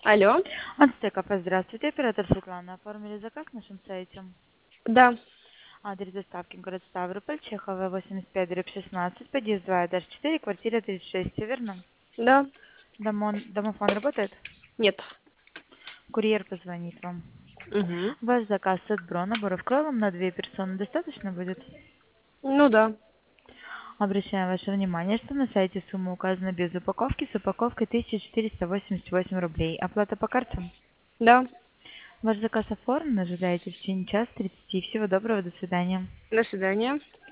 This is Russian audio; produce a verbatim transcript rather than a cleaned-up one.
Алло. Ацтеков, здравствуйте, оператор Светлана. Оформили заказ на нашем сайте. Да. Адрес доставки город Ставрополь, Чехова, восемьдесят пять, дробь шестнадцать, подъезд два, этаж четыре, квартира тридцать шесть, все верно? Да. Домон, домофон работает? Нет. Курьер позвонит вам. Угу. Ваш заказ от Бро, наборов крылом на две персоны достаточно будет? Ну да. Обращаем ваше внимание, что на сайте сумма указана без упаковки, с упаковкой тысяча четыреста восемьдесят восемь рублей. Оплата по карте? Да. Ваш заказ оформлен, ожидаете в течение часа тридцати. Всего доброго, до свидания. До свидания.